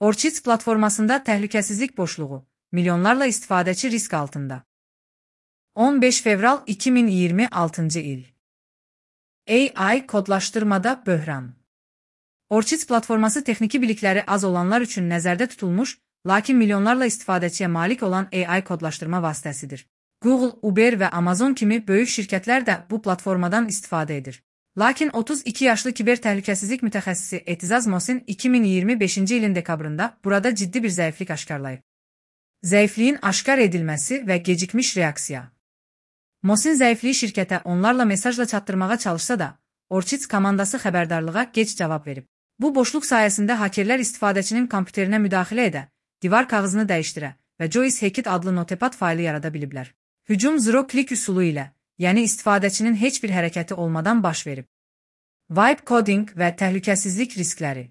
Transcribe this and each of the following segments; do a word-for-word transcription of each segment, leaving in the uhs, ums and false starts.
Orchid platformasında təhlükəsizlik boşluğu, milyonlarla istifadəçi risk altında. on beş fevral iki min iyirmi altıncı il. A I kodlaşdırmada böhran. Orchid platforması texniki bilikləri az olanlar üçün nəzərdə tutulmuş, lakin milyonlarla istifadəçiyə malik olan A I kodlaşdırma vasitəsidir. Google, Uber və Amazon kimi böyük şirkətlər də bu platformadan istifadə edir. Lakin otuz iki yaşlı kiber təhlükəsizlik mütəxəssisi Etizaz Mosin iki min iyirmi beşinci ilin dekabrında burada ciddi bir zəiflik aşkarlayıb. Zəifliyin aşkar edilməsi və gecikmiş reaksiya. Mosin zəifliyi şirkətə onlarla mesajla çatdırmağa çalışsa da, Orchid komandası xəbərdarlığa gec cavab verib. Bu boşluq sayəsində hakerlər istifadəçinin kompüterinə müdaxilə edə, divar kağızını dəyişdirə və Joyce Hackett adlı notepad faylı yarada biliblər. Hücum zero-click üsulu ilə, yəni istifadəçinin heç bir hərəkəti olmadan baş verib. Vibe coding və təhlükəsizlik riskləri.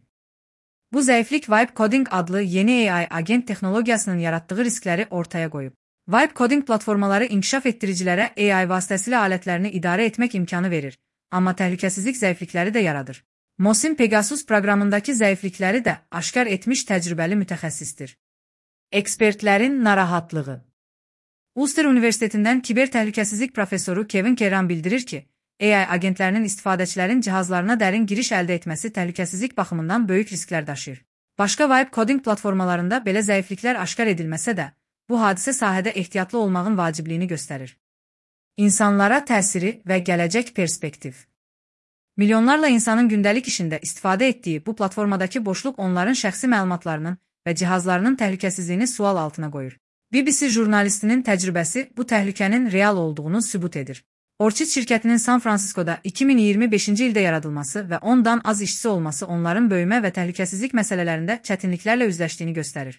Bu zəiflik Vibe coding adlı yeni A I agent texnologiyasının yaratdığı riskləri ortaya qoyub. Vibe coding platformaları inkişaf etdiricilərə A I vasitəsilə alətlərini idarə etmək imkanı verir, amma təhlükəsizlik zəiflikləri də yaradır. Mosin Pegasus proqramındakı zəiflikləri də aşkar etmiş təcrübəli mütəxəssisdir. Ekspertlərin narahatlığı. Ulster Universitetindən kiber təhlükəsizlik professoru Kevin Kerran bildirir ki, A I agentlərinin istifadəçilərin cihazlarına dərin giriş əldə etməsi təhlükəsizlik baxımından böyük risklər daşıyır. Başqa Vibe coding platformalarında belə zəifliklər aşkar edilməsə də, bu hadisə sahədə ehtiyatlı olmağın vacibliyini göstərir. İnsanlara təsiri və gələcək perspektiv. Milyonlarla insanın gündəlik işində istifadə etdiyi bu platformadakı boşluq onların şəxsi məlumatlarının və cihazlarının təhlükəsizliyini sual altına qoyur. B B C jurnalistinin təcrübəsi bu təhlükənin real olduğunu sübut edir. Orchid şirkətinin San Franciscoda iki min iyirmi beşinci ildə yaradılması və ondan az işçisi olması onların böyümə və təhlükəsizlik məsələlərində çətinliklərlə üzləşdiyini göstərir.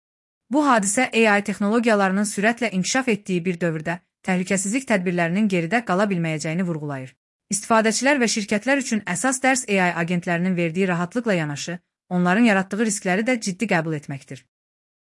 Bu hadisə A I texnologiyalarının sürətlə inkişaf etdiyi bir dövrdə təhlükəsizlik tədbirlərinin geridə qala bilməyəcəyini vurğulayır. İstifadəçilər və şirkətlər üçün əsas dərs A I agentlərinin verdiyi rahatlıqla yanaşı, onların yaratdığı riskləri də ciddi qəbul etməkdir.